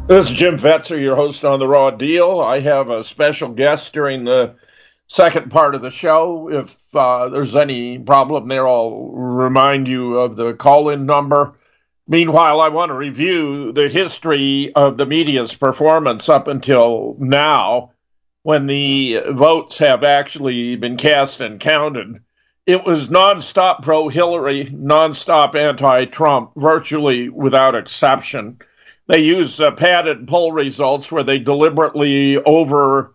This is Jim Fetzer, your host on The Raw Deal. I have a special guest during the second part of the show. If there's any problem there, I'll remind you of the call-in number. Meanwhile, I want to review the history of the media's performance up until now, when the votes have actually been cast and counted. It was nonstop pro-Hillary, nonstop anti-Trump, virtually without exception. They use padded poll results where they deliberately over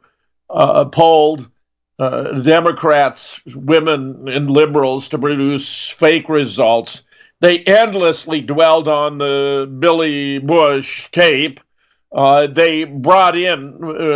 polled Democrats, women, and liberals to produce fake results. They endlessly dwelled on the Billy Bush tape. They brought in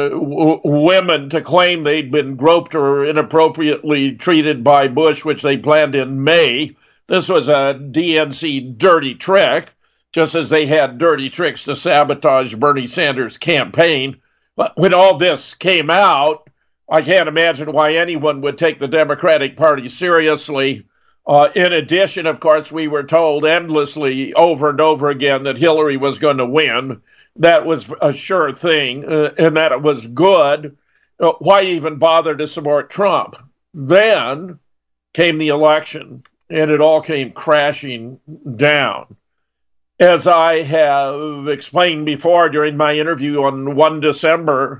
women to claim they'd been groped or inappropriately treated by Bush, which they planned in May. This was a DNC dirty trick, just as they had dirty tricks to sabotage Bernie Sanders' campaign. But when all this came out, I can't imagine why anyone would take the Democratic Party seriously. In addition, of course, we were told endlessly over and over again that Hillary was going to win. That was a sure thing, and that it was good. Why even bother to support Trump? Then came the election, and it all came crashing down. As I have explained before during my interview on 1 December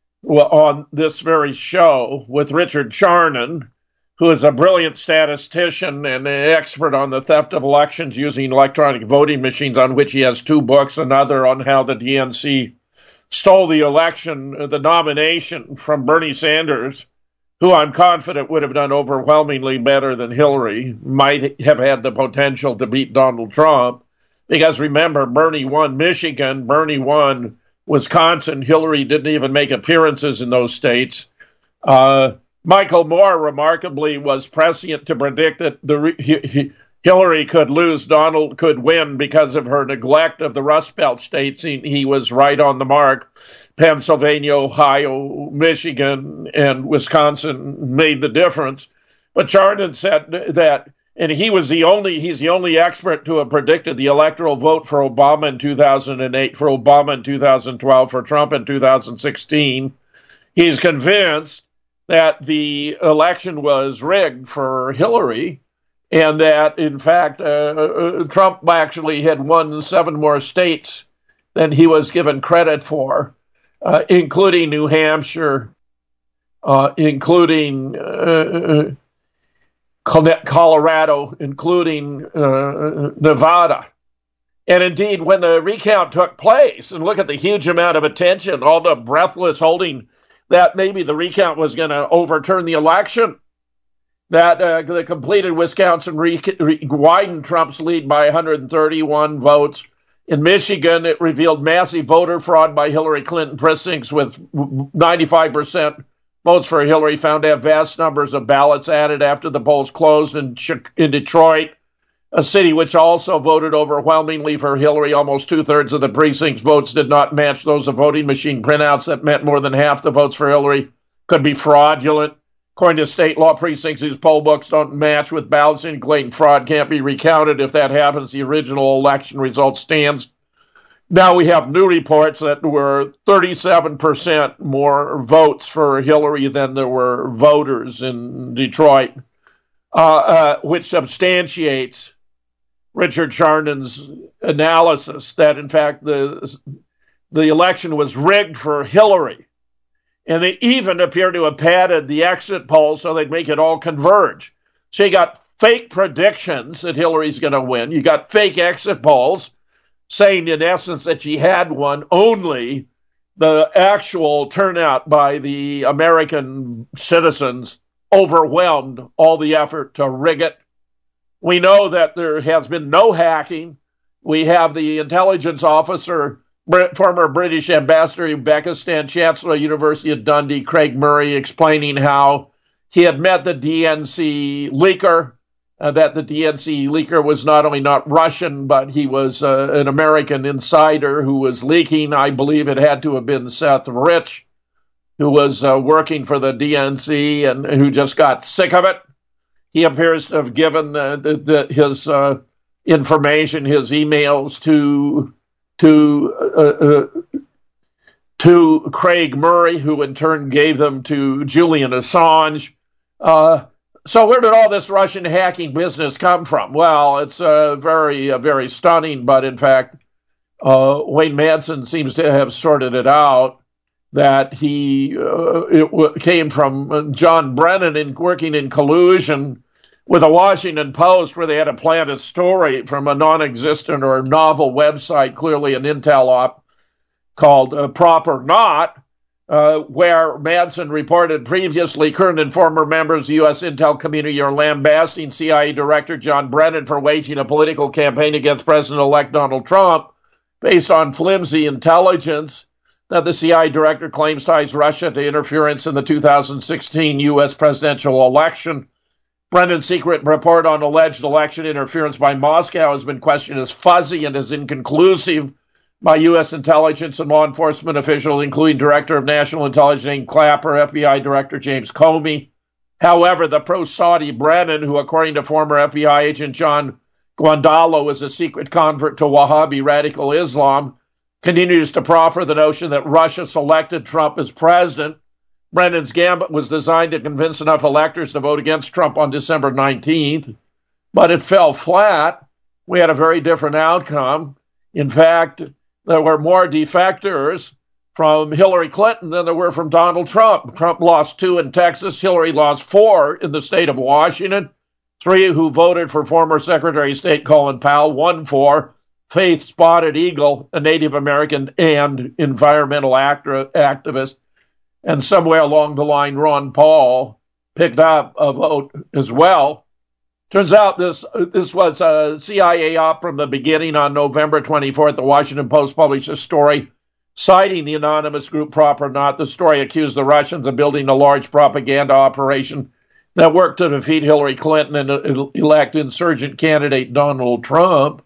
on this very show with Richard Charnon, who is a brilliant statistician and an expert on the theft of elections using electronic voting machines, on which he has 2 books, another on how the DNC stole the election, the nomination from Bernie Sanders, who I'm confident would have done overwhelmingly better than Hillary, might have had the potential to beat Donald Trump. Because remember, Bernie won Michigan, Bernie won Wisconsin. Hillary didn't even make appearances in those states. Michael Moore, remarkably, was prescient to predict that Hillary could lose, Donald could win because of her neglect of the Rust Belt states. He was right on the mark. Pennsylvania, Ohio, Michigan, and Wisconsin made the difference. But Charnon said that, and he's the only expert to have predicted the electoral vote for Obama in 2008, for Obama in 2012, for Trump in 2016. He's convinced that the election was rigged for Hillary, and that, in fact, Trump actually had won 7 more states than he was given credit for, including New Hampshire, including Colorado, including Nevada. And indeed, when the recount took place, and look at the huge amount of attention, all the breathless holding that maybe the recount was going to overturn the election, that the completed Wisconsin widened Trump's lead by 131 votes. In Michigan, it revealed massive voter fraud by Hillary Clinton precincts, with 95% votes for Hillary found to have vast numbers of ballots added after the polls closed. In Detroit, a city which also voted overwhelmingly for Hillary, almost 2/3 of the precinct's votes did not match those of voting machine printouts. That meant more than half the votes for Hillary could be fraudulent. According to state law, precincts whose poll books don't match with ballots indicating fraud can't be recounted. If that happens, the original election result stands. Now we have new reports that there were 37% more votes for Hillary than there were voters in Detroit, which substantiates Richard Charnon's analysis that, in fact, the election was rigged for Hillary. And they even appear to have padded the exit polls so they'd make it all converge. So you got fake predictions that Hillary's going to win. You got fake exit polls saying, in essence, that she had won. Only the actual turnout by the American citizens overwhelmed all the effort to rig it. We know that there has been no hacking. We have the intelligence officer, former British ambassador in Uzbekistan, Chancellor of the University of Dundee, Craig Murray, explaining how he had met the DNC leaker, that the DNC leaker was not only not Russian, but he was an American insider who was leaking. I believe it had to have been Seth Rich, who was working for the DNC and who just got sick of it. He appears to have given his information, his emails to to Craig Murray, who in turn gave them to Julian Assange. So where did all this Russian hacking business come from? Well, it's very stunning, but in fact, Wayne Madsen seems to have sorted it out, that it came from John Brennan working in collusion with the Washington Post, where they had to plant a story from a non-existent or novel website, clearly an intel op, called Proper Not, where Madsen reported previously current and former members of the U.S. intel community are lambasting CIA Director John Brennan for waging a political campaign against President-elect Donald Trump based on flimsy intelligence that the CIA Director claims ties Russia to interference in the 2016 U.S. presidential election. Brennan's secret report on alleged election interference by Moscow has been questioned as fuzzy and as inconclusive by U.S. intelligence and law enforcement officials, including Director of National Intelligence James Clapper, FBI Director James Comey. However, the pro-Saudi Brennan, who according to former FBI agent John Guandolo is a secret convert to Wahhabi radical Islam, continues to proffer the notion that Russia selected Trump as president. Brennan's gambit was designed to convince enough electors to vote against Trump on December 19th, but it fell flat. We had a very different outcome. In fact, there were more defectors from Hillary Clinton than there were from Donald Trump. Trump lost 2 in Texas. Hillary lost 4 in the state of Washington. 3 who voted for former Secretary of State Colin Powell, 1 for Faith Spotted Eagle, a Native American and environmental activist. And somewhere along the line, Ron Paul picked up a vote as well. Turns out this was a CIA op from the beginning. On November 24th, the Washington Post published a story citing the anonymous group Proper Not. The story accused the Russians of building a large propaganda operation that worked to defeat Hillary Clinton and elect insurgent candidate Donald Trump.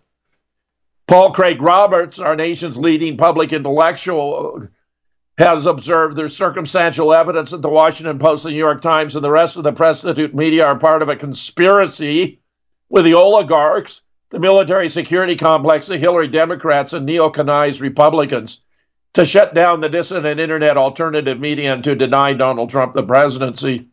Paul Craig Roberts, our nation's leading public intellectual, has observed there's circumstantial evidence that the Washington Post, the New York Times, and the rest of the prostitute media are part of a conspiracy with the oligarchs, the military security complex, the Hillary Democrats, and neo-Conized Republicans to shut down the dissident internet alternative media and to deny Donald Trump the presidency.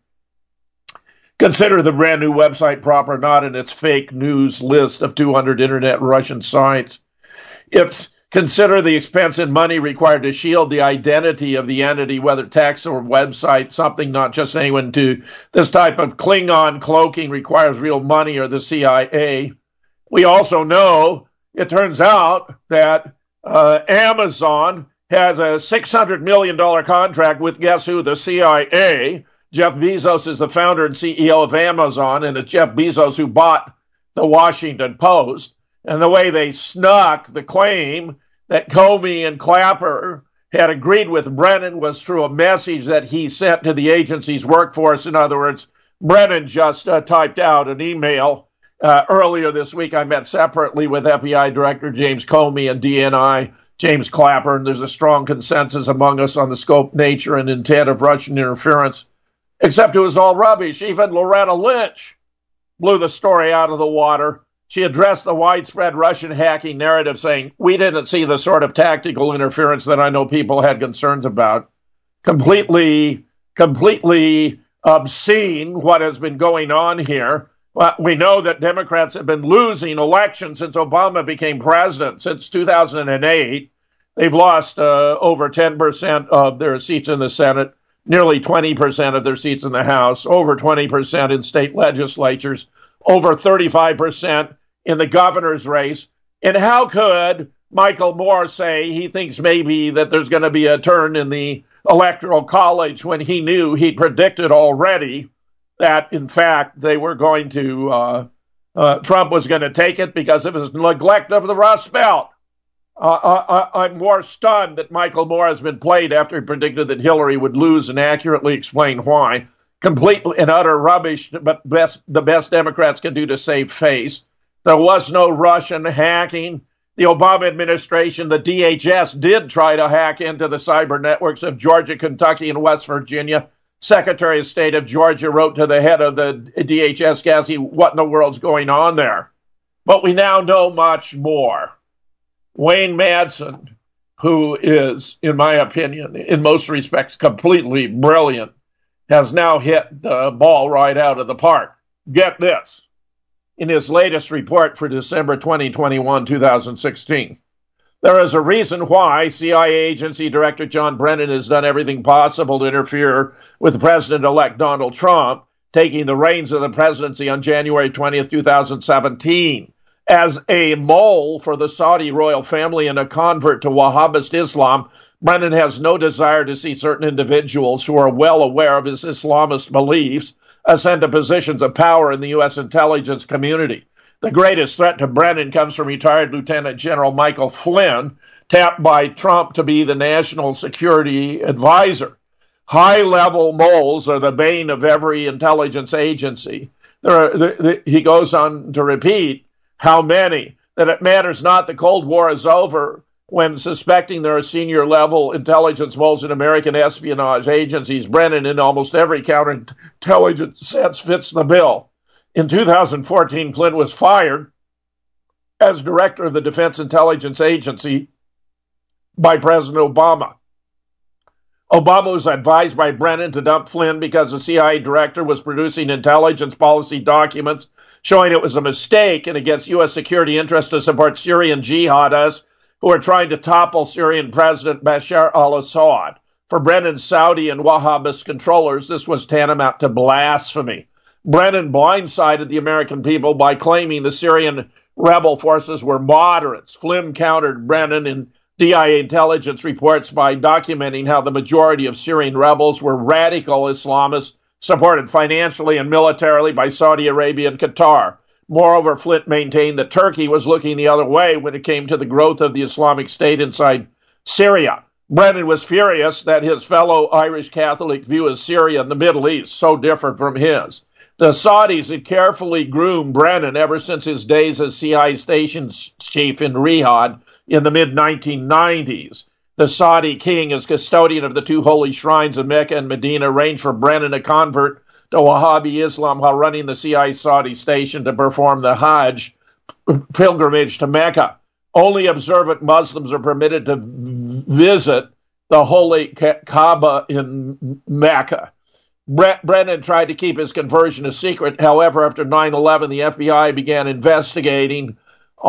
Consider the brand new website Proper Not and its fake news list of 200 internet Russian sites. Consider the expense and money required to shield the identity of the entity, whether text or website, something not just anyone to. This type of Klingon cloaking requires real money or the CIA. We also know, it turns out, that Amazon has a $600 million contract with, guess who, the CIA. Jeff Bezos is the founder and CEO of Amazon, and it's Jeff Bezos who bought the Washington Post. And the way they snuck the claim that Comey and Clapper had agreed with Brennan was through a message that he sent to the agency's workforce. In other words, Brennan just typed out an email. Earlier this week, I met separately with FBI Director James Comey and DNI James Clapper, and there's a strong consensus among us on the scope, nature, and intent of Russian interference, except it was all rubbish. Even Loretta Lynch blew the story out of the water. She addressed the widespread Russian hacking narrative, saying, we didn't see the sort of tactical interference that I know people had concerns about. Completely obscene what has been going on here. Well, we know that Democrats have been losing elections since Obama became president. Since 2008, they've lost over 10% of their seats in the Senate, nearly 20% of their seats in the House, over 20% in state legislatures, over 35% in the governor's race. And how could Michael Moore say he thinks maybe that there's going to be a turn in the Electoral College when he knew, he predicted already that, in fact, they were going to, Trump was going to take it because of his neglect of the Rust Belt? I'm more stunned that Michael Moore has been played after he predicted that Hillary would lose and accurately explain why. Complete and utter rubbish, but the best Democrats can do to save face. There was no Russian hacking. The Obama administration, the DHS, did try to hack into the cyber networks of Georgia, Kentucky, and West Virginia. Secretary of State of Georgia wrote to the head of the DHS, Cassie, what in the world's going on there? But we now know much more. Wayne Madsen who is, in my opinion, in most respects, completely brilliant, has now hit the ball right out of the park. Get this. In his latest report for December 2021, 2016, there is a reason why CIA Agency Director John Brennan has done everything possible to interfere with President-elect Donald Trump taking the reins of the presidency on January 20th, 2017. As a mole for the Saudi royal family and a convert to Wahhabist Islam, Brennan has no desire to see certain individuals who are well aware of his Islamist beliefs ascend to positions of power in the U.S. intelligence community. The greatest threat to Brennan comes from retired Lieutenant General Michael Flynn, tapped by Trump to be the national security advisor. High-level moles are the bane of every intelligence agency. He goes on to repeat how many, that it matters not the Cold War is over when suspecting there are senior-level intelligence moles in American espionage agencies. Brennan, in almost every counterintelligence sense, fits the bill. In 2014, Flynn was fired as director of the Defense Intelligence Agency by President Obama. Obama was advised by Brennan to dump Flynn because the CIA director was producing intelligence policy documents showing it was a mistake and against U.S. security interests to support Syrian jihadists who are trying to topple Syrian President Bashar al-Assad. For Brennan's Saudi and Wahhabist controllers, this was tantamount to blasphemy. Brennan blindsided the American people by claiming the Syrian rebel forces were moderates. Flynn countered Brennan in DIA intelligence reports by documenting how the majority of Syrian rebels were radical Islamists supported financially and militarily by Saudi Arabia and Qatar. Moreover, Flynn maintained that Turkey was looking the other way when it came to the growth of the Islamic State inside Syria. Brennan was furious that his fellow Irish Catholic view of Syria and the Middle East so different from his. The Saudis had carefully groomed Brennan ever since his days as CIA station chief in Riyadh in the mid-1990s. The Saudi king, as custodian of the two holy shrines of Mecca and Medina, arranged for Brennan, a convert to Wahhabi Islam, while running the CIA Saudi station to perform the Hajj pilgrimage to Mecca. Only observant Muslims are permitted to visit the holy Kaaba in Mecca. Brennan tried to keep his conversion a secret. However, after 9/11, the FBI began investigating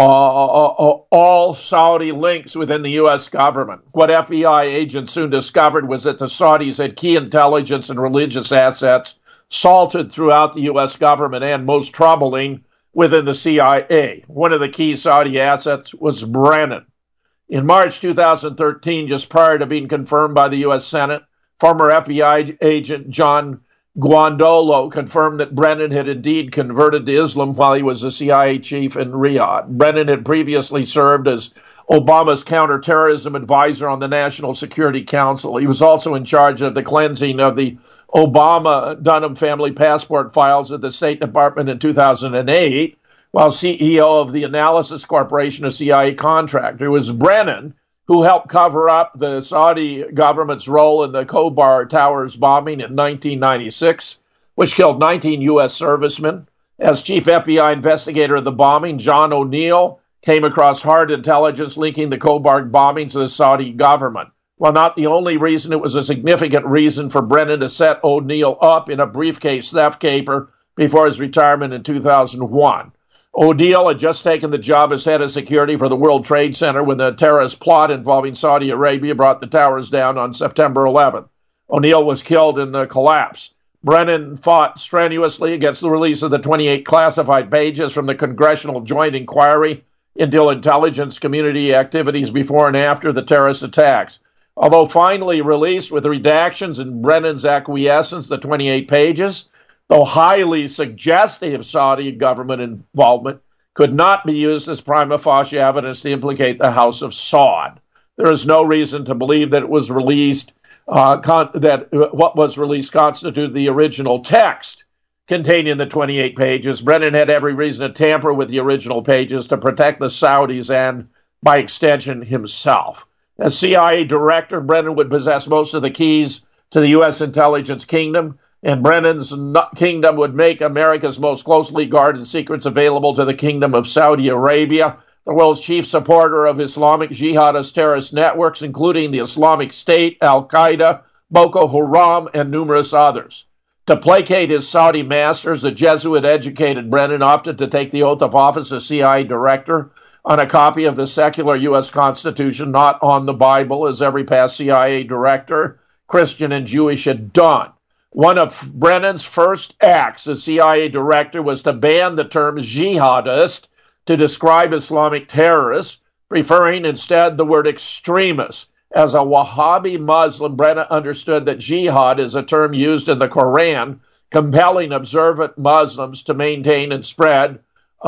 all Saudi links within the U.S. government. What FBI agents soon discovered was that the Saudis had key intelligence and religious assets salted throughout the U.S. government and, most troubling, within the CIA. One of the key Saudi assets was Brennan. In March 2013, just prior to being confirmed by the U.S. Senate, former FBI agent John Guandolo confirmed that Brennan had indeed converted to Islam while he was the CIA chief in Riyadh. Brennan had previously served as Obama's counterterrorism advisor on the National Security Council. He was also in charge of the cleansing of the Obama-Dunham family passport files at the State Department in 2008, while CEO of the Analysis Corporation, a CIA contractor. It was Brennan who helped cover up the Saudi government's role in the Khobar Towers bombing in 1996, which killed 19 U.S. servicemen. As chief FBI investigator of the bombing, John O'Neill came across hard intelligence linking the Khobar bombings to the Saudi government. While not the only reason, it was a significant reason for Brennan to set O'Neill up in a briefcase theft caper before his retirement in 2001. O'Neill had just taken the job as head of security for the World Trade Center when the terrorist plot involving Saudi Arabia brought the towers down on September 11th. O'Neill was killed in the collapse. Brennan fought strenuously against the release of the 28 classified pages from the Congressional Joint Inquiry into Intelligence Community Activities before and after the terrorist attacks. Although finally released with redactions and Brennan's acquiescence, the 28 pages, though highly suggestive Saudi government involvement, could not be used as prima facie evidence to implicate the House of Saud. There is no reason to believe that it was released, what was released constituted the original text contained in the 28 pages. Brennan had every reason to tamper with the original pages to protect the Saudis and, by extension, himself. As CIA director, Brennan would possess most of the keys to the U.S. intelligence kingdom, and Brennan's kingdom would make America's most closely guarded secrets available to the Kingdom of Saudi Arabia, the world's chief supporter of Islamic jihadist terrorist networks, including the Islamic State, Al-Qaeda, Boko Haram, and numerous others. To placate his Saudi masters, the Jesuit-educated Brennan opted to take the oath of office as CIA director on a copy of the secular U.S. Constitution, not on the Bible, as every past CIA director, Christian and Jewish, had done. One of Brennan's first acts as CIA director was to ban the term jihadist to describe Islamic terrorists, preferring instead the word extremist. As a Wahhabi Muslim, Brennan understood that jihad is a term used in the Quran, compelling observant Muslims to maintain and spread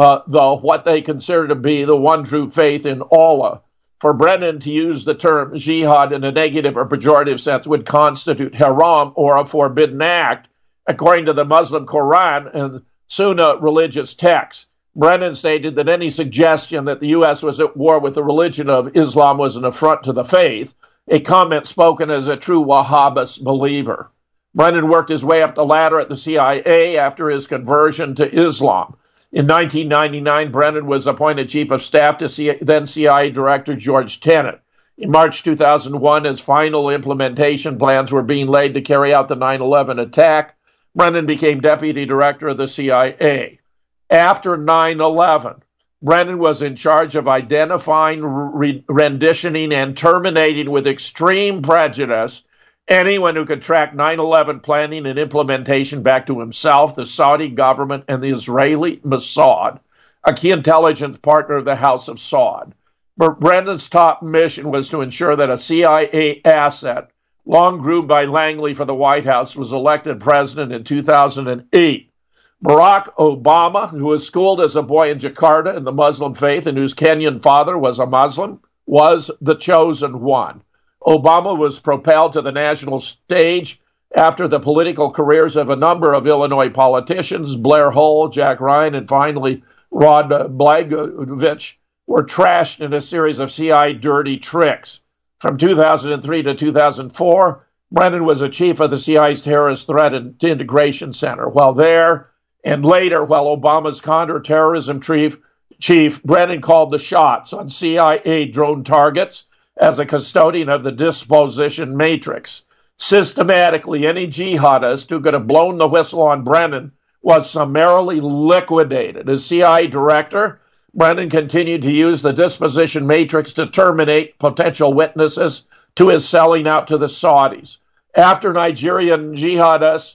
what they consider to be the one true faith in Allah. For Brennan to use the term jihad in a negative or pejorative sense would constitute haram or a forbidden act, according to the Muslim Quran and Sunnah religious texts. Brennan stated that any suggestion that the U.S. was at war with the religion of Islam was an affront to the faith, a comment spoken as a true Wahhabist believer. Brennan worked his way up the ladder at the CIA after his conversion to Islam. In 1999, Brennan was appointed Chief of Staff to then CIA Director George Tenet. In March 2001, as final implementation plans were being laid to carry out the 9/11 attack, Brennan became Deputy Director of the CIA. After 9/11, Brennan was in charge of identifying, renditioning, and terminating with extreme prejudice anyone who could track 9/11 planning and implementation back to himself, the Saudi government, and the Israeli Mossad, a key intelligence partner of the House of Saud. But Brennan's top mission was to ensure that a CIA asset, long groomed by Langley for the White House, was elected president in 2008. Barack Obama, who was schooled as a boy in Jakarta in the Muslim faith and whose Kenyan father was a Muslim, was the chosen one. Obama was propelled to the national stage after the political careers of a number of Illinois politicians, Blair Hull, Jack Ryan, and finally Rod Blagojevich, were trashed in a series of CIA dirty tricks. From 2003 to 2004, Brennan was a chief of the CIA's Terrorist Threat and Integration Center. While there, and later, while Obama's counterterrorism chief, Brennan called the shots on CIA drone targets as a custodian of the disposition matrix. Systematically, any jihadist who could have blown the whistle on Brennan was summarily liquidated. As CIA director, Brennan continued to use the disposition matrix to terminate potential witnesses to his selling out to the Saudis. After Nigerian jihadist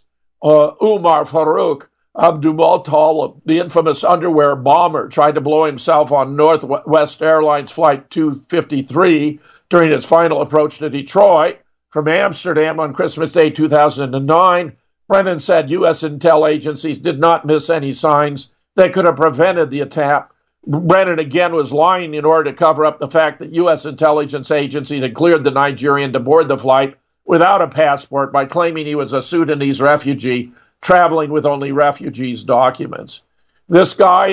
Umar Farouk Abdulmuttalib, the infamous underwear bomber, tried to blow himself on Northwest Airlines Flight 253 during his final approach to Detroit from Amsterdam on Christmas Day 2009, Brennan said U.S. intel agencies did not miss any signs that could have prevented the attack. Brennan again was lying in order to cover up the fact that U.S. intelligence agencies had cleared the Nigerian to board the flight without a passport by claiming he was a Sudanese refugee traveling with only refugees' documents. This guy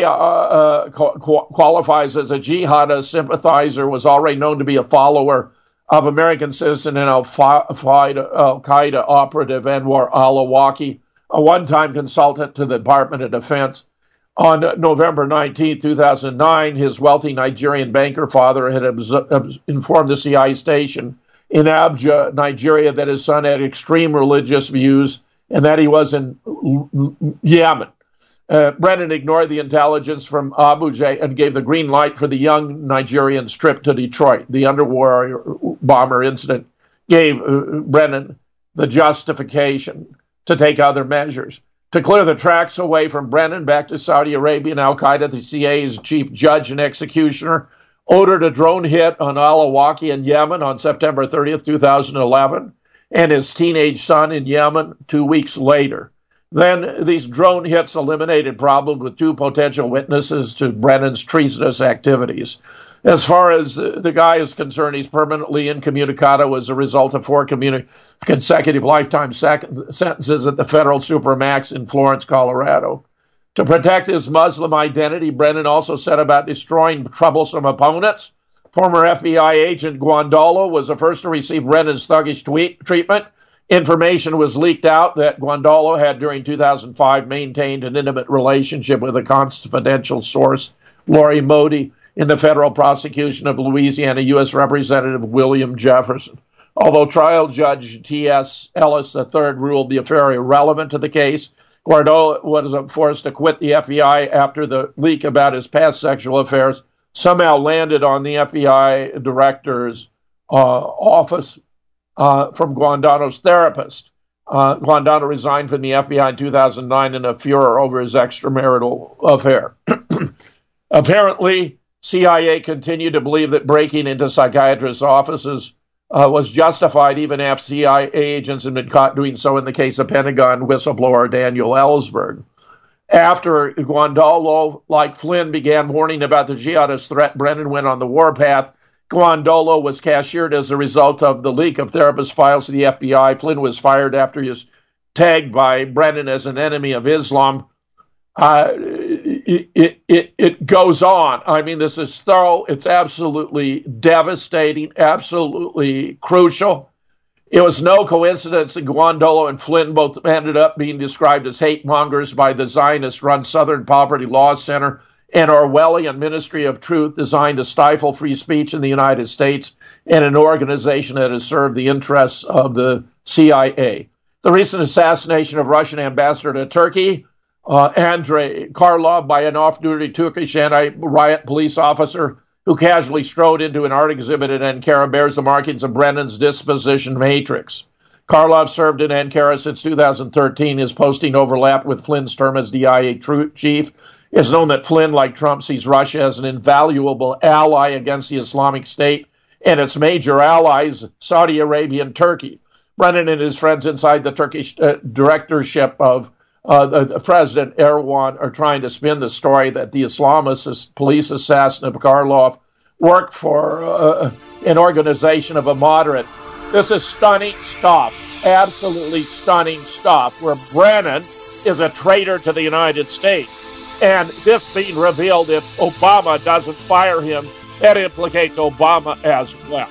qualifies as a jihadist sympathizer, was already known to be a follower of American citizen and Al-Qaeda operative Anwar al-Awlaki, a one-time consultant to the Department of Defense. On November 19, 2009, his wealthy Nigerian banker father had informed the CIA station in Abuja, Nigeria, that his son had extreme religious views and that he was in Yemen. Brennan ignored the intelligence from Abuja and gave the green light for the young Nigerian's trip to Detroit. The underwear bomber incident gave Brennan the justification to take other measures. To clear the tracks away from Brennan back to Saudi Arabia and Al-Qaeda, the CIA's chief judge and executioner ordered a drone hit on al-Awlaki in Yemen on September 30th, 2011, and his teenage son in Yemen 2 weeks later. Then these drone hits eliminated problems with two potential witnesses to Brennan's treasonous activities. As far as the guy is concerned, he's permanently incommunicado as a result of 4 consecutive lifetime sentences at the federal supermax in Florence, Colorado. To protect his Muslim identity, Brennan also set about destroying troublesome opponents. Former FBI agent Guandolo was the first to receive Brennan's thuggish treatment. Information was leaked out that Guandolo had, during 2005, maintained an intimate relationship with a confidential source, Lori Modi, in the federal prosecution of Louisiana U.S. Representative William Jefferson. Although trial judge T.S. Ellis III ruled the affair irrelevant to the case, Guardolo was forced to quit the FBI after the leak about his past sexual affairs somehow landed on the FBI director's office from Guandano's therapist. Guandano resigned from the FBI in 2009 in a furor over his extramarital affair. Apparently, CIA continued to believe that breaking into psychiatrists' offices was justified even after CIA agents had been caught doing so in the case of Pentagon whistleblower Daniel Ellsberg. After Guandolo, like Flynn, began warning about the jihadist threat, Brennan went on the warpath. Guandolo was cashiered as a result of the leak of therapist files to the FBI. Flynn was fired after he was tagged by Brennan as an enemy of Islam. It goes on. I mean, this is thorough. It's absolutely devastating, absolutely crucial. It was no coincidence that Guandolo and Flynn both ended up being described as hate mongers by the Zionist-run Southern Poverty Law Center, an Orwellian Ministry of Truth designed to stifle free speech in the United States, and an organization that has served the interests of the CIA. The recent assassination of Russian ambassador to Turkey, Andrei Karlov, by an off-duty Turkish anti-riot police officer who casually strode into an art exhibit in Ankara, bears the markings of Brennan's disposition matrix. Karlov served in Ankara since 2013. His posting overlapped with Flynn's term as DIA chief. It's known that Flynn, like Trump, sees Russia as an invaluable ally against the Islamic State and its major allies, Saudi Arabia and Turkey. Brennan and his friends inside the Turkish directorship of the President Erdogan are trying to spin the story that the Islamist police assassin of Karlov worked for an organization of a moderate. This is stunning stuff, absolutely stunning stuff, where Brennan is a traitor to the United States. And this being revealed, if Obama doesn't fire him, that implicates Obama as well.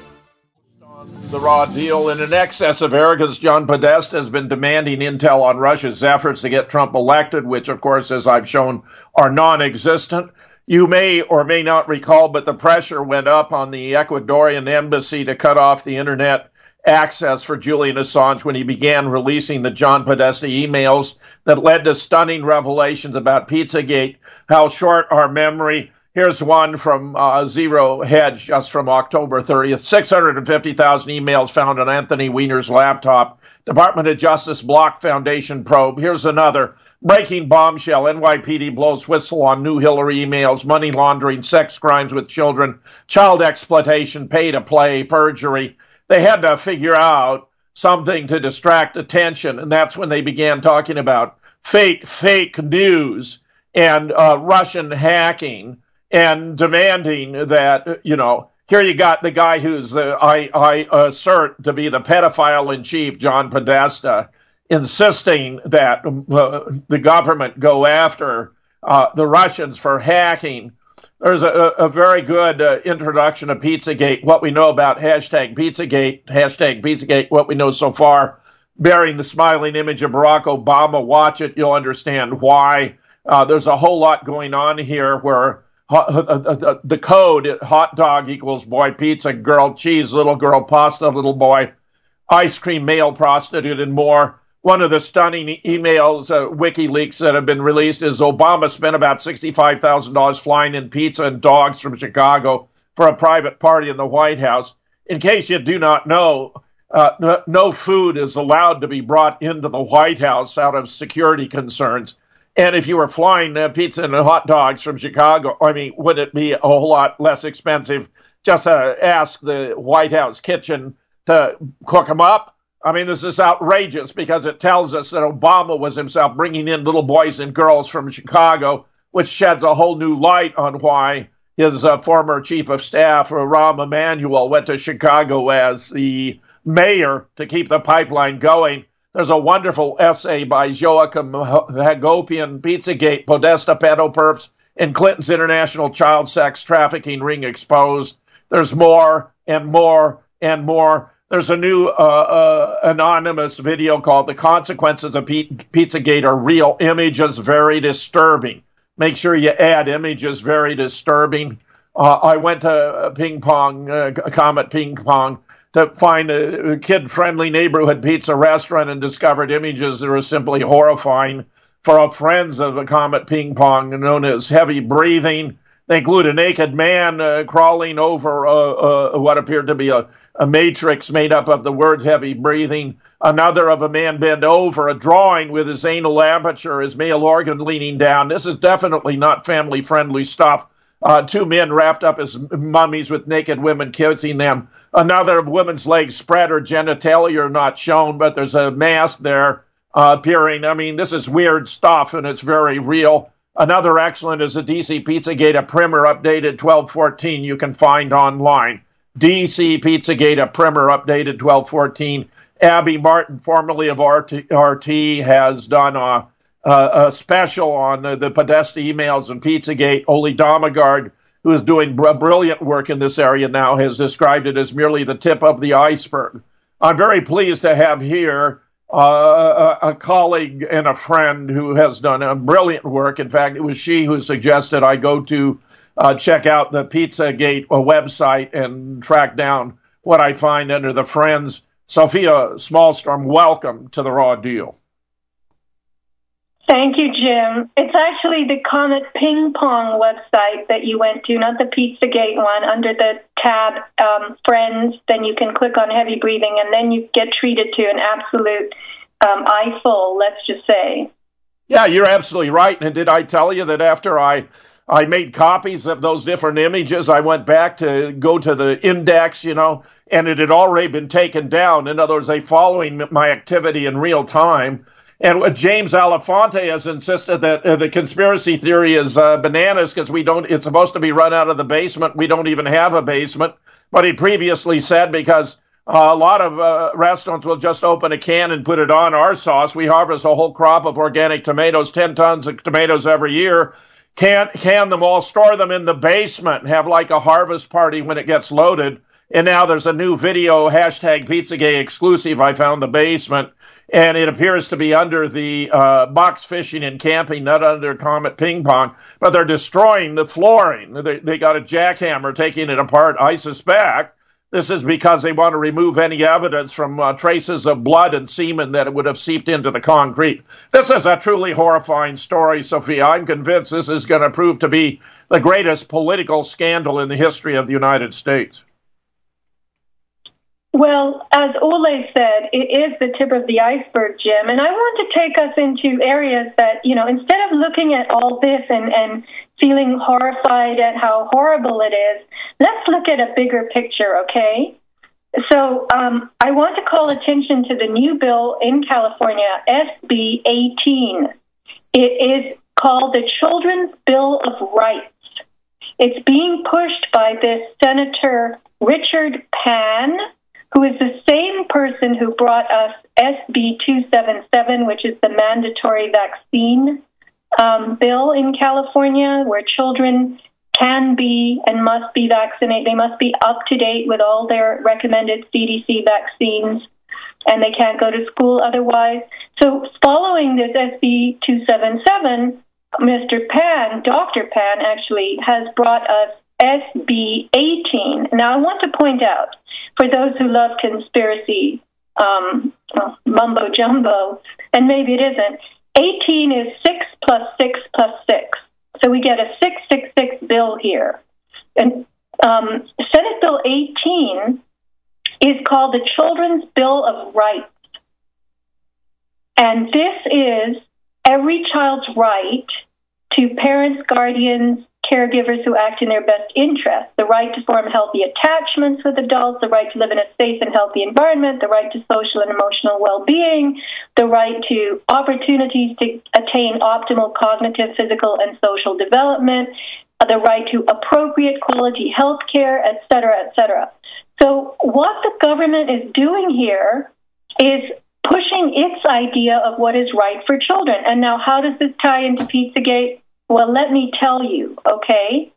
The raw deal. In an excess of arrogance, John Podesta has been demanding intel on Russia's efforts to get Trump elected, which, of course, as I've shown, are non-existent. You may or may not recall, but the pressure went up on the Ecuadorian embassy to cut off the internet access for Julian Assange when he began releasing the John Podesta emails that led to stunning revelations about Pizzagate. How short our memory. Here's one from Zero Hedge, just from October 30th. 650,000 emails found on Anthony Weiner's laptop. Department of Justice Block Foundation probe. Here's another. Breaking bombshell. NYPD blows whistle on new Hillary emails. Money laundering, sex crimes with children, child exploitation, pay to play, perjury. They had to figure out something to distract attention, and that's when they began talking about fake news and Russian hacking, and demanding that, here you got the guy who's, I assert to be the pedophile in chief, John Podesta, insisting that the government go after the Russians for hacking. There's a very good introduction of Pizzagate, what we know about Pizzagate, what we know so far, bearing the smiling image of Barack Obama. Watch it, you'll understand why. There's a whole lot going on here where the code, hot dog equals boy, pizza, girl, cheese, little girl, pasta, little boy, ice cream, male prostitute, and more. One of the stunning emails, WikiLeaks, that have been released is Obama spent about $65,000 flying in pizza and dogs from Chicago for a private party in the White House. In case you do not know, no food is allowed to be brought into the White House out of security concerns. And if you were flying pizza and hot dogs from Chicago, would it be a whole lot less expensive just to ask the White House kitchen to cook them up? This is outrageous because it tells us that Obama was himself bringing in little boys and girls from Chicago, which sheds a whole new light on why his former chief of staff, Rahm Emanuel, went to Chicago as the mayor to keep the pipeline going. There's a wonderful essay by Joachim Hagopian, Pizzagate, Podesta, Pedoperps, and Clinton's international child sex trafficking ring exposed. There's more and more and more. There's a new anonymous video called The Consequences of Pizzagate Are Real. Images very disturbing. Make sure you add images very disturbing. I went to Comet Ping Pong, to find a kid-friendly neighborhood pizza restaurant and discovered images that were simply horrifying for our friends of the Comet Ping Pong, known as heavy breathing. They include a naked man crawling over what appeared to be a matrix made up of the word heavy breathing. Another of a man bent over, a drawing with his anal aperture, his male organ leaning down. This is definitely not family-friendly stuff. Two men wrapped up as mummies with naked women kissing them. Another of women's legs spread, her genitalia are not shown, but there's a mask there appearing. I mean, this is weird stuff, and it's very real. Another excellent is the DC Pizzagate, a primer updated 12/14 you can find online. DC Pizzagate, a primer updated 12/14. Abby Martin, formerly of RT, has done a special on the Podesta emails and Pizzagate. Oli Damagard, who is doing brilliant work in this area now, has described it as merely the tip of the iceberg. I'm very pleased to have here a colleague and a friend who has done brilliant work. In fact, it was she who suggested I go to check out the Pizzagate website and track down what I find under the Friends. Sophia Smallstorm, welcome to The Raw Deal. Thank you, Jim. It's actually the Comet Ping Pong website that you went to, not the Pizzagate one. Under the tab Friends, then you can click on heavy breathing, and then you get treated to an absolute eyeful, let's just say. Yeah, you're absolutely right. And did I tell you that after I made copies of those different images, I went back to go to the index, and it had already been taken down. In other words, they following my activity in real time. And James Alefonte has insisted that the conspiracy theory is bananas because it's supposed to be run out of the basement. We don't even have a basement. But he previously said because a lot of restaurants will just open a can and put it on our sauce. We harvest a whole crop of organic tomatoes, 10 tons of tomatoes every year. Can them all, store them in the basement, have like a harvest party when it gets loaded. And now there's a new video, hashtag Pizzagate exclusive, I found the basement. And it appears to be under the box fishing and camping, not under Comet Ping Pong. But they're destroying the flooring. They got a jackhammer taking it apart, I suspect. This is because they want to remove any evidence from traces of blood and semen that it would have seeped into the concrete. This is a truly horrifying story, Sophia. I'm convinced this is going to prove to be the greatest political scandal in the history of the United States. Well, as Ole said, it is the tip of the iceberg, Jim. And I want to take us into areas that, instead of looking at all this and feeling horrified at how horrible it is, let's look at a bigger picture, okay? So I want to call attention to the new bill in California, SB 18. It is called the Children's Bill of Rights. It's being pushed by this Senator Richard Pan, who is the same person who brought us SB 277, which is the mandatory vaccine bill in California, where children can be and must be vaccinated. They must be up to date with all their recommended CDC vaccines, and they can't go to school otherwise. So following this SB 277, Mr. Pan, Dr. Pan, actually, has brought us SB 18. Now, I want to point out, for those who love conspiracy mumbo jumbo, and maybe it isn't, 18 is 6 plus 6 plus 6. So we get a 666 bill here. And Senate Bill 18 is called the Children's Bill of Rights. And this is every child's right to parents, guardians, caregivers who act in their best interest, the right to form healthy attachments with adults, the right to live in a safe and healthy environment, the right to social and emotional well-being, the right to opportunities to attain optimal cognitive, physical, and social development, the right to appropriate quality health care, et cetera, et cetera. So what the government is doing here is pushing its idea of what is right for children. And now how does this tie into Pizzagate? Well, let me tell you, okay?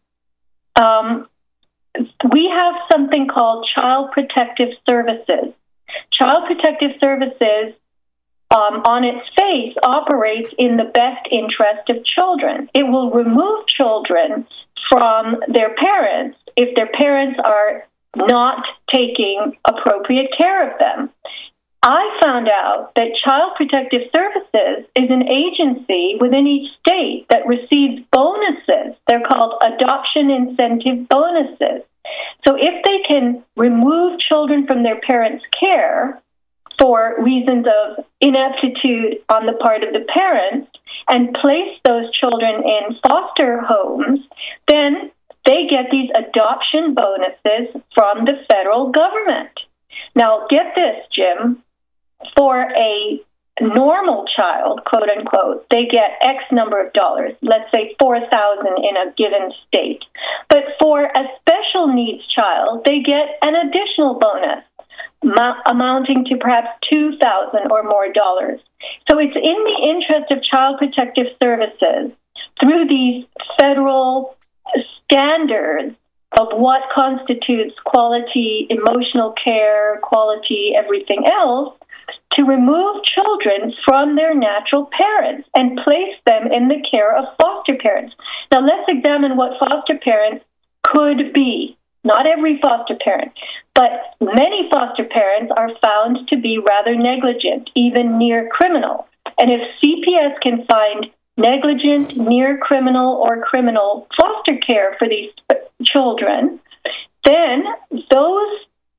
We have something called Child Protective Services. Child Protective Services, on its face, operates in the best interest of children. It will remove children from their parents if their parents are not taking appropriate care of them. I found out that Child Protective Services is an agency within each state that receives bonuses. They're called adoption incentive bonuses. So if they can remove children from their parents' care for reasons of ineptitude on the part of the parents and place those children in foster homes, then they get these adoption bonuses from the federal government. Now, get this, Jim. For a normal child, quote unquote, they get X number of dollars, let's say $4,000 in a given state. But for a special needs child, they get an additional bonus amounting to perhaps $2,000 or more dollars. So it's in the interest of Child Protective Services through these federal standards of what constitutes quality emotional care, quality everything else, to remove children from their natural parents and place them in the care of foster parents. Now, let's examine what foster parents could be. Not every foster parent, but many foster parents are found to be rather negligent, even near criminal. And if CPS can find negligent, near criminal, or criminal foster care for these children, then those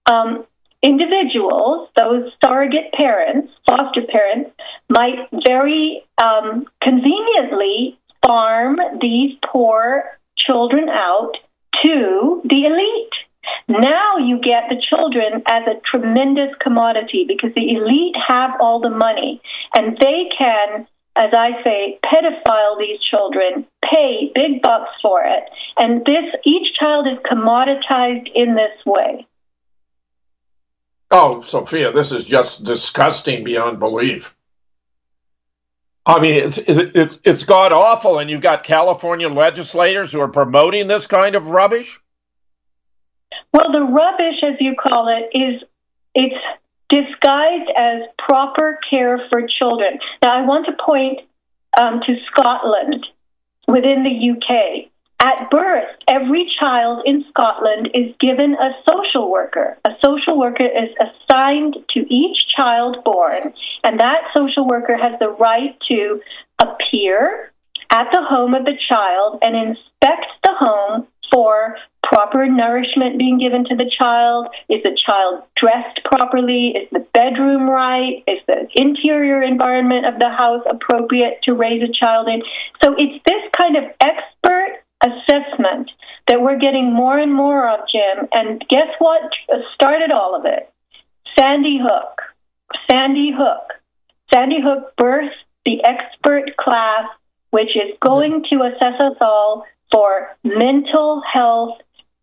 individuals, those surrogate parents, foster parents, might very conveniently farm these poor children out to the elite. Now you get the children as a tremendous commodity because the elite have all the money and they can, as I say, pedophile these children, pay big bucks for it. And each child is commoditized in this way. Oh, Sophia, this is just disgusting beyond belief. I mean, it's god awful, and you've got California legislators who are promoting this kind of rubbish. Well, the rubbish, as you call it's disguised as proper care for children. Now, I want to point to Scotland within the UK. At birth, every child in Scotland is given a social worker. A social worker is assigned to each child born, and that social worker has the right to appear at the home of the child and inspect the home for proper nourishment being given to the child. Is the child dressed properly? Is the bedroom right? Is the interior environment of the house appropriate to raise a child in? So it's this kind of expert assessment that we're getting more and more of, Jim. And guess what started all of it? Sandy Hook. Sandy Hook birthed the expert class, which is going to assess us all for mental health.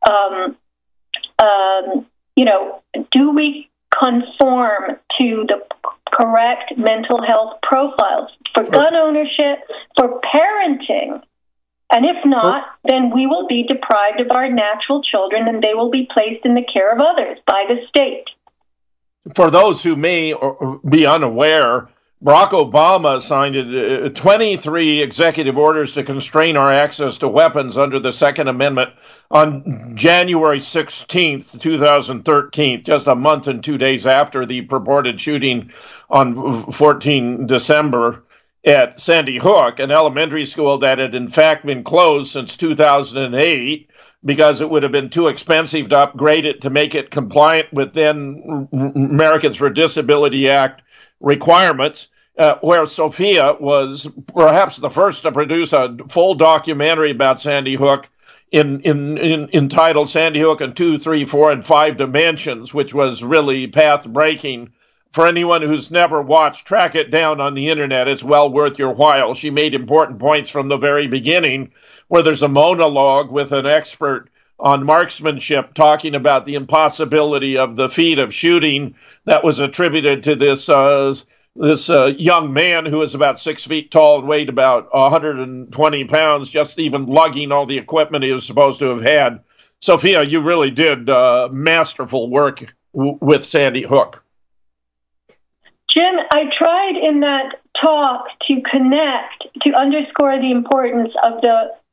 Do we conform to the correct mental health profiles for gun ownership, for parenting? And if not, then we will be deprived of our natural children and they will be placed in the care of others by the state. For those who may be unaware, Barack Obama signed 23 executive orders to constrain our access to weapons under the Second Amendment on January 16th, 2013, just a month and 2 days after the purported shooting on 14 December at Sandy Hook, an elementary school that had in fact been closed since 2008 because it would have been too expensive to upgrade it to make it compliant with then Americans for Disability Act requirements, where Sophia was perhaps the first to produce a full documentary about Sandy Hook entitled Sandy Hook in 2, 3, 4, and 5 Dimensions, which was really path-breaking. For anyone who's never watched, track it down on the internet. It's well worth your while. She made important points from the very beginning, where there's a monologue with an expert on marksmanship talking about the impossibility of the feat of shooting that was attributed to this young man who was about 6 feet tall and weighed about 120 pounds, just even lugging all the equipment he was supposed to have had. Sophia, you really did masterful work with Sandy Hook. Jim, I tried in that talk to underscore the importance of the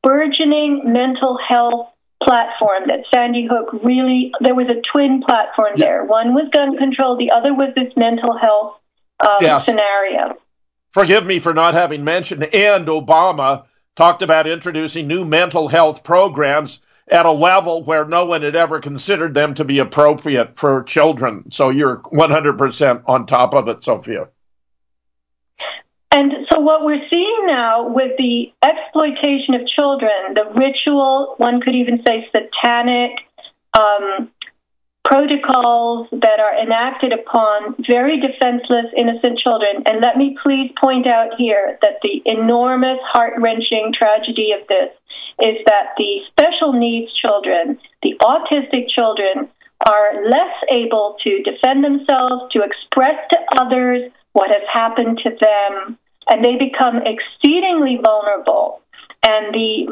burgeoning mental health platform that Sandy Hook really, there was a twin platform there. One was gun control, the other was this mental health scenario. Forgive me for not having mentioned, and Obama talked about introducing new mental health programs at a level where no one had ever considered them to be appropriate for children. So you're 100% on top of it, Sophia. And so what we're seeing now with the exploitation of children, the ritual, one could even say satanic protocols that are enacted upon very defenseless, innocent children. And let me please point out here that the enormous, heart-wrenching tragedy of this is that the special needs children, the autistic children, are less able to defend themselves, to express to others what has happened to them, and they become exceedingly vulnerable. And the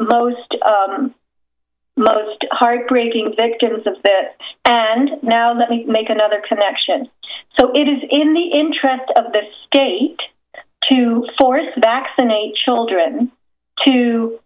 most heartbreaking victims of this. And now let me make another connection. So it is in the interest of the state to force vaccinate children to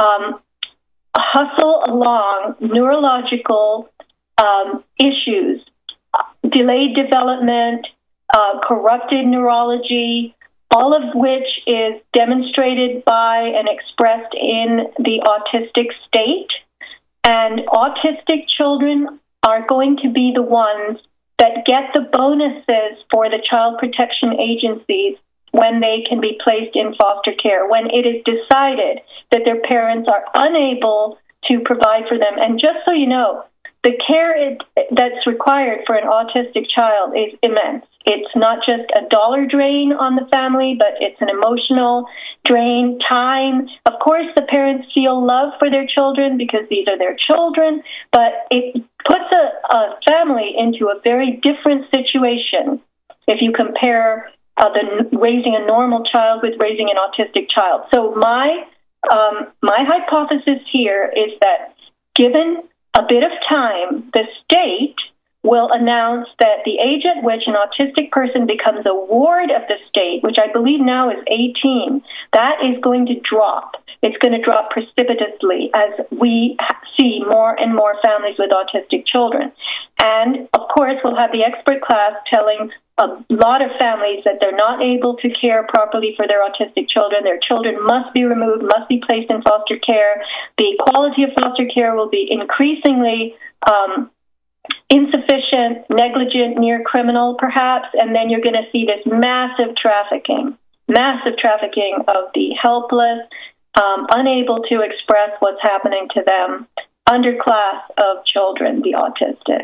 hustle along neurological issues, delayed development, corrupted neurology, all of which is demonstrated by and expressed in the autistic state. And autistic children are going to be the ones that get the bonuses for the child protection agencies when they can be placed in foster care, when it is decided that their parents are unable to provide for them. And just so you know, the care that's required for an autistic child is immense. It's not just a dollar drain on the family, but it's an emotional drain, time. Of course, the parents feel love for their children because these are their children, but it puts a family into a very different situation if you compare raising a normal child with raising an autistic child. So my hypothesis here is that given a bit of time, the state will announce that the age at which an autistic person becomes a ward of the state, which I believe now is 18, that is going to drop. It's going to drop precipitously as we see more and more families with autistic children. And, of course, we'll have the expert class telling a lot of families that they're not able to care properly for their autistic children. Their children must be removed, must be placed in foster care. The quality of foster care will be increasingly insufficient, negligent, near criminal, perhaps, and then you're going to see this massive trafficking of the helpless, unable to express what's happening to them, underclass of children, the autistic.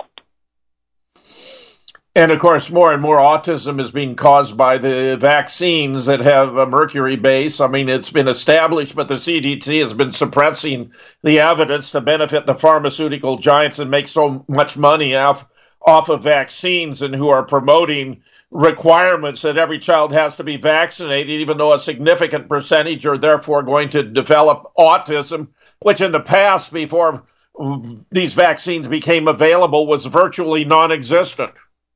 And, of course, more and more autism is being caused by the vaccines that have a mercury base. I mean, it's been established, but the CDC has been suppressing the evidence to benefit the pharmaceutical giants and make so much money off of vaccines, and who are promoting requirements that every child has to be vaccinated, even though a significant percentage are therefore going to develop autism, which in the past, before these vaccines became available, was virtually non-existent.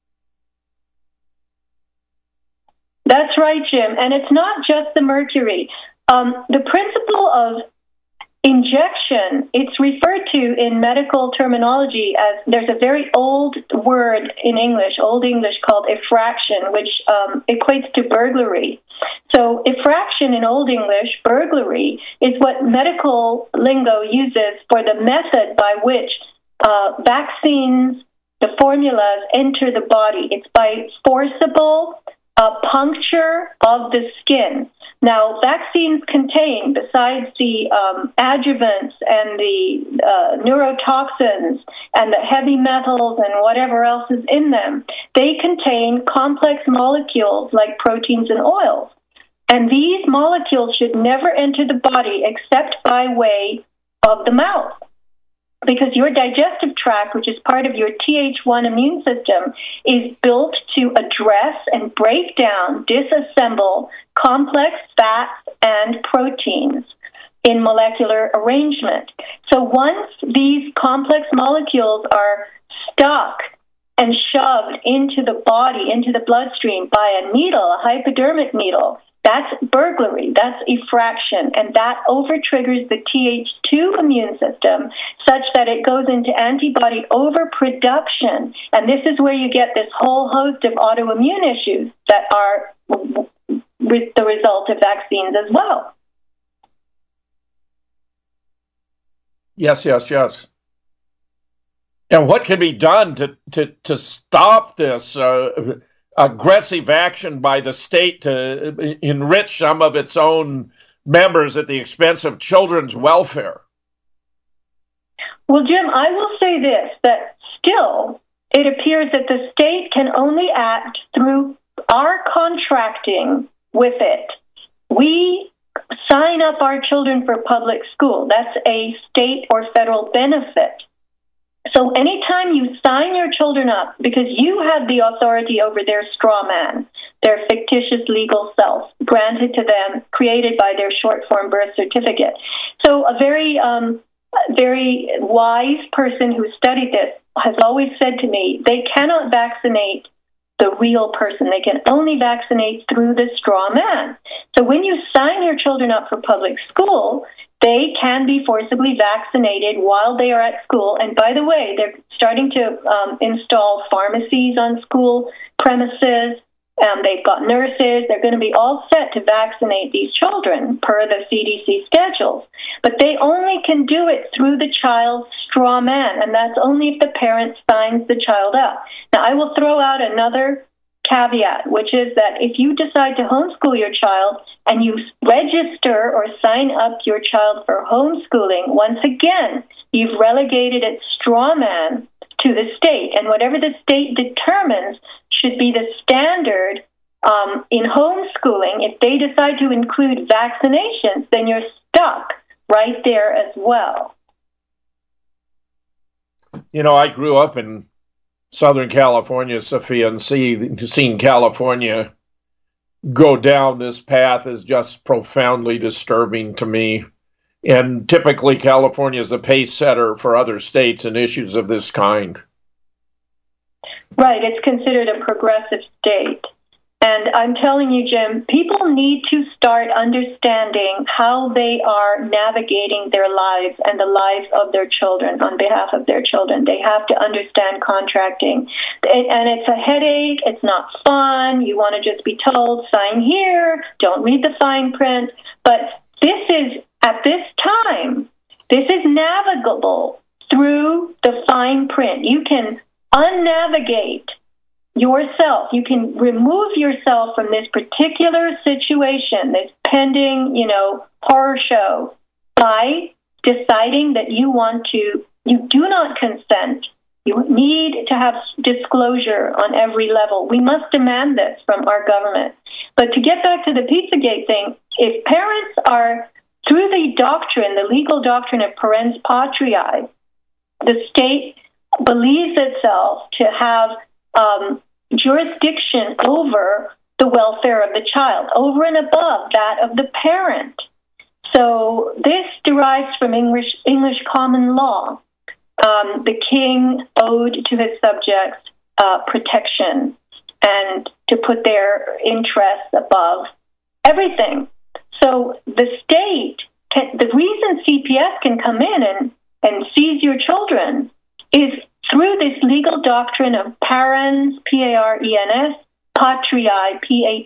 That's right, Jim. And it's not just the mercury. The principle of injection, it's referred to in medical terminology as, there's a very old word in English, Old English, called effraction, which equates to burglary. So effraction in Old English, burglary, is what medical lingo uses for the method by which vaccines, the formulas, enter the body. It's by forcible puncture of the skin. Now, vaccines contain, besides the adjuvants and the neurotoxins and the heavy metals and whatever else is in them, they contain complex molecules like proteins and oils. And these molecules should never enter the body except by way of the mouth, because your digestive tract, which is part of your Th1 immune system, is built to address and break down, disassemble complex fats and proteins in molecular arrangement. So once these complex molecules are stuck and shoved into the body, into the bloodstream by a needle, a hypodermic needle, That's burglary. That's effraction. And that over-triggers the Th2 immune system such that it goes into antibody overproduction. And this is where you get this whole host of autoimmune issues that are with the result of vaccines as well. Yes. And what can be done to stop this aggressive action by the state to enrich some of its own members at the expense of children's welfare? Well, Jim, I will say this, that still it appears that the state can only act through our contracting with it. We sign up our children for public school. That's a state or federal benefit. So anytime you sign your children up, because you have the authority over their straw man, their fictitious legal self, granted to them, created by their short-form birth certificate. So a very wise person who studied this has always said to me, they cannot vaccinate the real person. They can only vaccinate through the straw man. So when you sign your children up for public school, they can be forcibly vaccinated while they are at school. And by the way, they're starting to install pharmacies on school premises. They've got nurses. They're going to be all set to vaccinate these children per the CDC schedules. But they only can do it through the child's straw man, and that's only if the parent signs the child up. Now, I will throw out another caveat, which is that if you decide to homeschool your child and you register or sign up your child for homeschooling, once again, you've relegated its straw man to the state. And whatever the state determines should be the standard in homeschooling. If they decide to include vaccinations, then you're stuck right there as well. You know, I grew up in Southern California, Sophia, and seeing California go down this path is just profoundly disturbing to me. And typically, California is a pace setter for other states in issues of this kind. Right. It's considered a progressive state. And I'm telling you, Jim, people need to start understanding how they are navigating their lives and the lives of their children on behalf of their children. They have to understand contracting. And it's a headache. It's not fun. You want to just be told, sign here, don't read the fine print. But this is, at this time, this is navigable through the fine print. You can unnavigate yourself. You can remove yourself from this particular situation, this pending, horror show, by deciding that you do not consent. You need to have disclosure on every level. We must demand this from our government. But to get back to the Pizzagate thing, if parents are, through the doctrine, the legal doctrine of parens patriae, the state believes itself to have jurisdiction over the welfare of the child, over and above that of the parent. So this derives from English common law. The king owed to his subjects protection and to put their interests above everything. So the state, the reason CPS can come in and seize your children is through this legal doctrine of parens, P-A-R-E-N-S, patriae,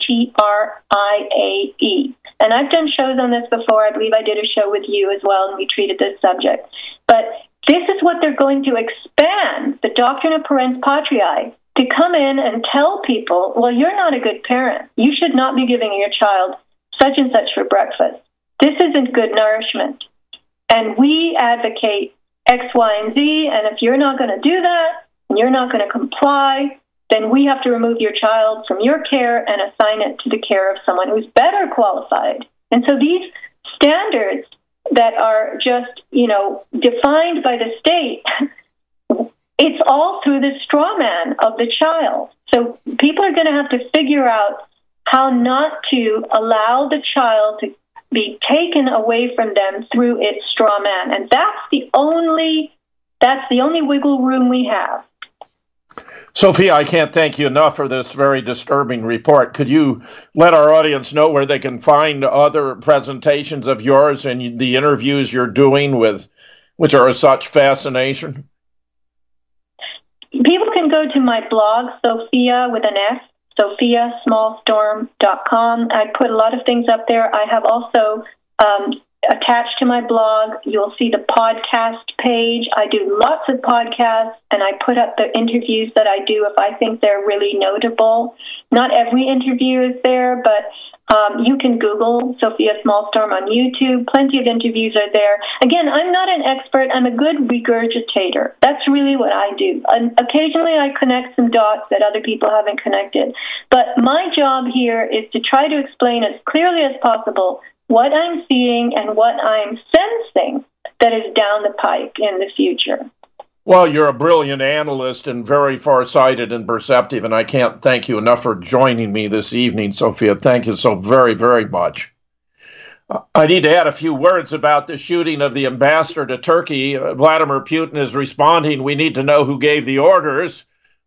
P-A-T-R-I-A-E. And I've done shows on this before. I believe I did a show with you as well, and we treated this subject. But this is what they're going to expand, the doctrine of parens patriae, to come in and tell people, well, you're not a good parent. You should not be giving your child such and such for breakfast. This isn't good nourishment. And we advocate X, Y, and Z, and if you're not going to do that, and you're not going to comply, then we have to remove your child from your care and assign it to the care of someone who's better qualified. And so these standards that are just, defined by the state, it's all through the straw man of the child. So people are going to have to figure out how not to allow the child to be taken away from them through its straw man. And that's the only wiggle room we have. Sophia, I can't thank you enough for this very disturbing report. Could you let our audience know where they can find other presentations of yours and the interviews you're doing with, which are of such fascination? People can go to my blog, Sophia with an S, sophiasmallstorm.com. I put a lot of things up there. I have also attached to my blog, you'll see the podcast page. I do lots of podcasts, and I put up the interviews that I do if I think they're really notable. Not every interview is there, but you can Google Sophia Smallstorm on YouTube. Plenty of interviews are there. Again, I'm not an expert. I'm a good regurgitator. That's really what I do. And occasionally I connect some dots that other people haven't connected. But my job here is to try to explain as clearly as possible what I'm seeing and what I'm sensing that is down the pike in the future. Well, you're a brilliant analyst and very far-sighted and perceptive, and I can't thank you enough for joining me this evening, Sophia. Thank you so very, very much. I need to add a few words about the shooting of the ambassador to Turkey. Vladimir Putin is responding, we need to know who gave the orders.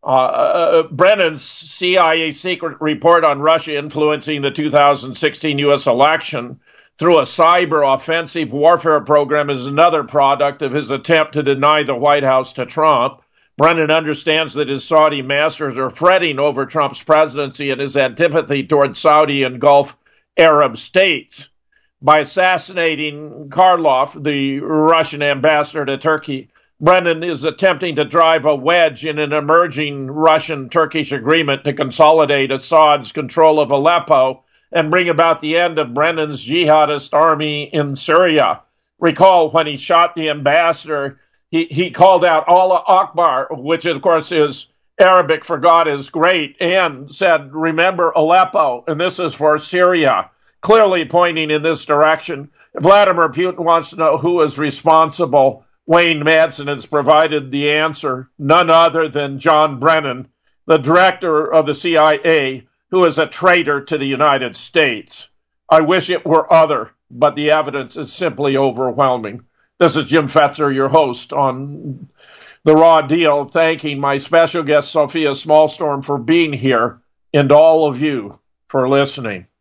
Brennan's CIA secret report on Russia influencing the 2016 U.S. election through a cyber offensive warfare program is another product of his attempt to deny the White House to Trump. Brennan understands that his Saudi masters are fretting over Trump's presidency and his antipathy toward Saudi and Gulf Arab states. By assassinating Karlov, the Russian ambassador to Turkey, Brennan is attempting to drive a wedge in an emerging Russian-Turkish agreement to consolidate Assad's control of Aleppo and bring about the end of Brennan's jihadist army in Syria. Recall when he shot the ambassador, he called out Allah Akbar, which of course is Arabic for God is great, and said, remember Aleppo, and this is for Syria, clearly pointing in this direction. Vladimir Putin wants to know who is responsible. Wayne Madsen has provided the answer, none other than John Brennan, the director of the CIA, who is a traitor to the United States. I wish it were other, but the evidence is simply overwhelming. This is Jim Fetzer, your host on The Raw Deal, thanking my special guest, Sophia Smallstorm, for being here, and all of you for listening.